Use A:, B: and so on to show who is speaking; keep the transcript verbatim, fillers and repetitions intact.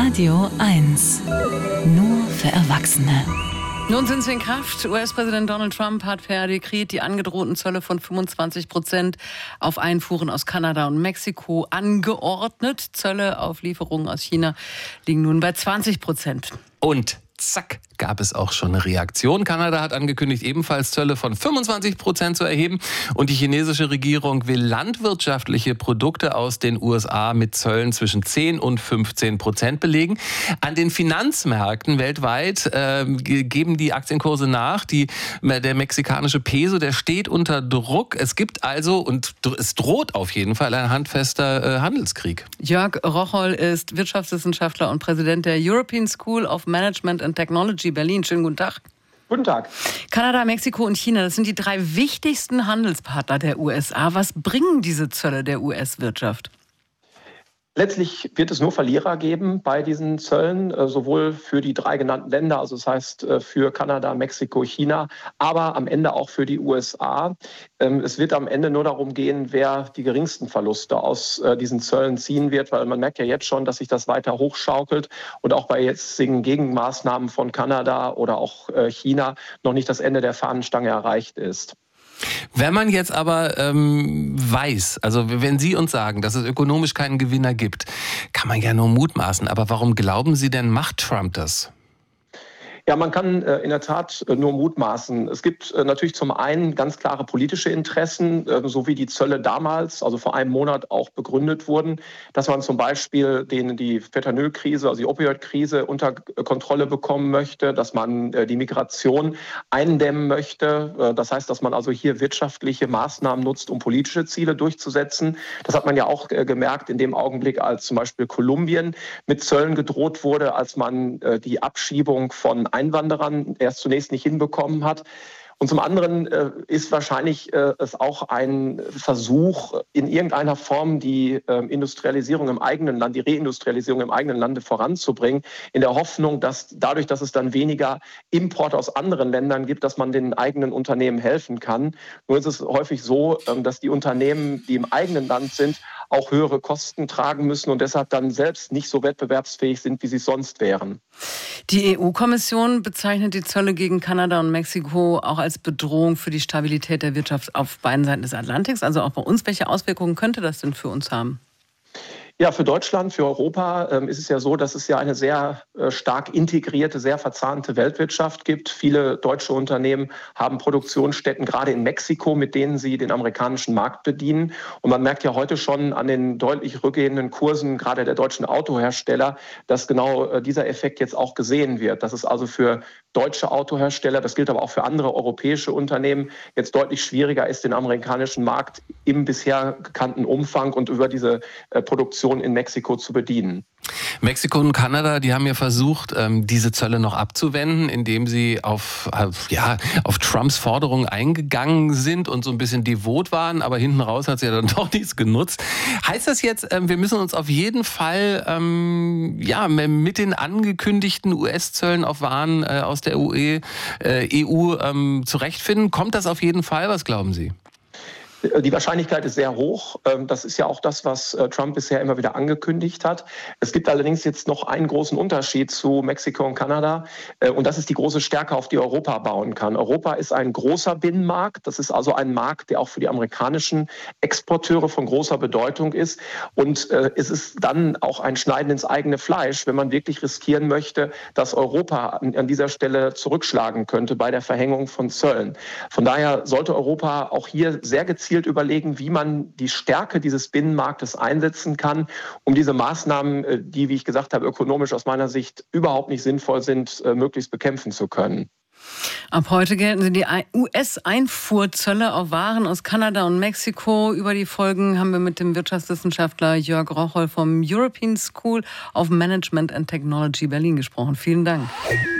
A: Radio eins. Nur für Erwachsene.
B: Nun sind sie in Kraft. U S-Präsident Donald Trump hat per Dekret die angedrohten Zölle von fünfundzwanzig Prozent auf Einfuhren aus Kanada und Mexiko angeordnet. Zölle auf Lieferungen aus China liegen nun bei zwanzig Prozent.
C: Und zack, gab es auch schon eine Reaktion. Kanada hat angekündigt, ebenfalls Zölle von fünfundzwanzig Prozent zu erheben. Und die chinesische Regierung will landwirtschaftliche Produkte aus den U S A mit Zöllen zwischen zehn und fünfzehn Prozent belegen. An den Finanzmärkten weltweit äh, geben die Aktienkurse nach. Die, der mexikanische Peso, der steht unter Druck. Es gibt also, und es droht auf jeden Fall, ein handfester äh, Handelskrieg.
B: Jörg Rocholl ist Wirtschaftswissenschaftler und Präsident der European School of Management and Technology Berlin. Schönen guten Tag.
D: Guten Tag.
B: Kanada, Mexiko und China, das sind die drei wichtigsten Handelspartner der U S A. Was bringen diese Zölle der U S-Wirtschaft?
D: Letztlich wird es nur Verlierer geben bei diesen Zöllen, sowohl für die drei genannten Länder, also das heißt für Kanada, Mexiko, China, aber am Ende auch für die U S A. Es wird am Ende nur darum gehen, wer die geringsten Verluste aus diesen Zöllen ziehen wird, weil man merkt ja jetzt schon, dass sich das weiter hochschaukelt und auch bei jetzigen Gegenmaßnahmen von Kanada oder auch China noch nicht das Ende der Fahnenstange erreicht ist.
C: Wenn man jetzt aber ähm, weiß, also wenn Sie uns sagen, dass es ökonomisch keinen Gewinner gibt, kann man ja nur mutmaßen. Aber warum glauben Sie denn, macht Trump das?
D: Ja, man kann äh, in der Tat äh, nur mutmaßen. Es gibt äh, natürlich zum einen ganz klare politische Interessen, äh, so wie die Zölle damals, also vor einem Monat auch begründet wurden, dass man zum Beispiel den, die Fentanyl-Krise, also die Opioid-Krise unter Kontrolle bekommen möchte, dass man äh, die Migration eindämmen möchte. Äh, das heißt, dass man also hier wirtschaftliche Maßnahmen nutzt, um politische Ziele durchzusetzen. Das hat man ja auch äh, gemerkt in dem Augenblick, als zum Beispiel Kolumbien mit Zöllen gedroht wurde, als man äh, die Abschiebung von Einwanderern erst zunächst nicht hinbekommen hat. Und zum anderen äh, ist wahrscheinlich äh, es auch ein Versuch, in irgendeiner Form die äh, Industrialisierung im eigenen Land, die Reindustrialisierung im eigenen Lande voranzubringen, in der Hoffnung, dass dadurch, dass es dann weniger Import aus anderen Ländern gibt, dass man den eigenen Unternehmen helfen kann. Nur ist es häufig so, äh, dass die Unternehmen, die im eigenen Land sind, auch höhere Kosten tragen müssen und deshalb dann selbst nicht so wettbewerbsfähig sind, wie sie sonst wären.
B: Die E U-Kommission bezeichnet die Zölle gegen Kanada und Mexiko auch als Bedrohung für die Stabilität der Wirtschaft auf beiden Seiten des Atlantiks. Also auch bei uns. Welche Auswirkungen könnte das denn für uns haben?
D: Ja, für Deutschland, für Europa ähm, ist es ja so, dass es ja eine sehr äh, stark integrierte, sehr verzahnte Weltwirtschaft gibt. Viele deutsche Unternehmen haben Produktionsstätten gerade in Mexiko, mit denen sie den amerikanischen Markt bedienen. Und man merkt ja heute schon an den deutlich rückgehenden Kursen, gerade der deutschen Autohersteller, dass genau äh, dieser Effekt jetzt auch gesehen wird. Dass es also für deutsche Autohersteller, das gilt aber auch für andere europäische Unternehmen, jetzt deutlich schwieriger ist, den amerikanischen Markt im bisher gekannten Umfang und über diese äh, Produktion in Mexiko zu bedienen.
C: Mexiko und Kanada, die haben ja versucht, diese Zölle noch abzuwenden, indem sie auf, ja, auf Trumps Forderungen eingegangen sind und so ein bisschen devot waren, aber hinten raus hat es ja dann doch nichts genutzt. Heißt das jetzt, wir müssen uns auf jeden Fall ähm, ja, mit den angekündigten U S-Zöllen auf Waren äh, aus der E U ähm, zurechtfinden? Kommt das auf jeden Fall? Was glauben Sie?
D: Die Wahrscheinlichkeit ist sehr hoch. Das ist ja auch das, was Trump bisher immer wieder angekündigt hat. Es gibt allerdings jetzt noch einen großen Unterschied zu Mexiko und Kanada. Und das ist die große Stärke, auf die Europa bauen kann. Europa ist ein großer Binnenmarkt. Das ist also ein Markt, der auch für die amerikanischen Exporteure von großer Bedeutung ist. Und es ist dann auch ein Schneiden ins eigene Fleisch, wenn man wirklich riskieren möchte, dass Europa an dieser Stelle zurückschlagen könnte bei der Verhängung von Zöllen. Von daher sollte Europa auch hier sehr gezielt überlegen, wie man die Stärke dieses Binnenmarktes einsetzen kann, um diese Maßnahmen, die, wie ich gesagt habe, ökonomisch aus meiner Sicht überhaupt nicht sinnvoll sind, möglichst bekämpfen zu können.
B: Ab heute gelten die U S-Einfuhrzölle auf Waren aus Kanada und Mexiko. Über die Folgen haben wir mit dem Wirtschaftswissenschaftler Jörg Rocholl vom European School of Management and Technology Berlin gesprochen. Vielen Dank.